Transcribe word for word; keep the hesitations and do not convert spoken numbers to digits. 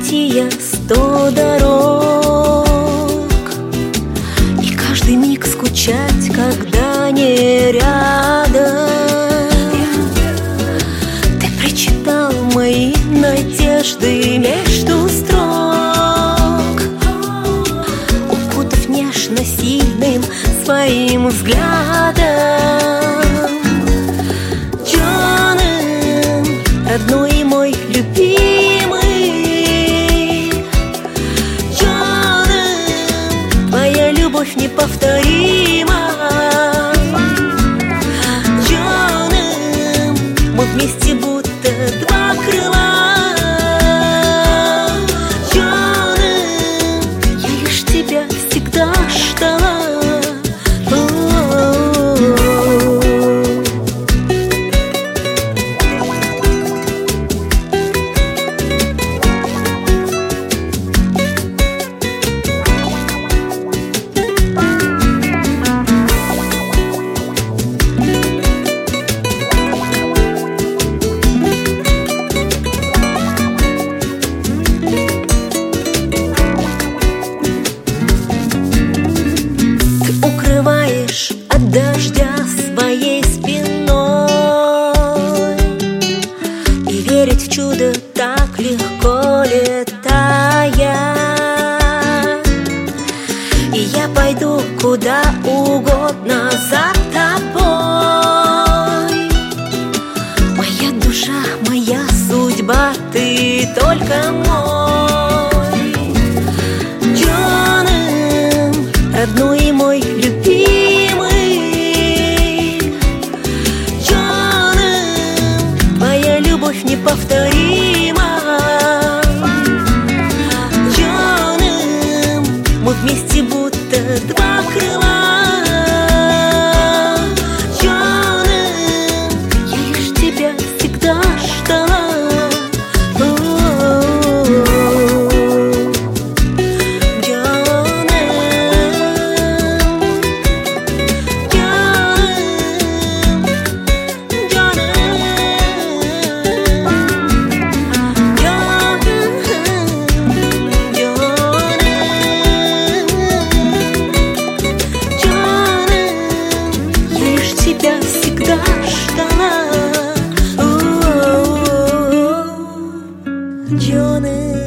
пройти я сто дорог, и каждый миг скучать, когда не рядом. Ты прочитал мои надежды между строк, укутав нежно сильным своим взглядом. Джонен, родной мой любимый, Джонен, твоя любовь неповторима. Джонен, мы вместе будто два крыла. Джонен, я лишь тебя всегда ждала. От дождя своей спиной, и верить в чудо так легко, летая. И я пойду куда угодно за тобой. Моя душа, моя судьба, ты только мой. Джонен, родной мой любимый, любовь неповторима. Джонен, мы вместе будто два крыла. Джонен, я лишь тебя всегда ждала. Тебя всегда ждала. Джонен.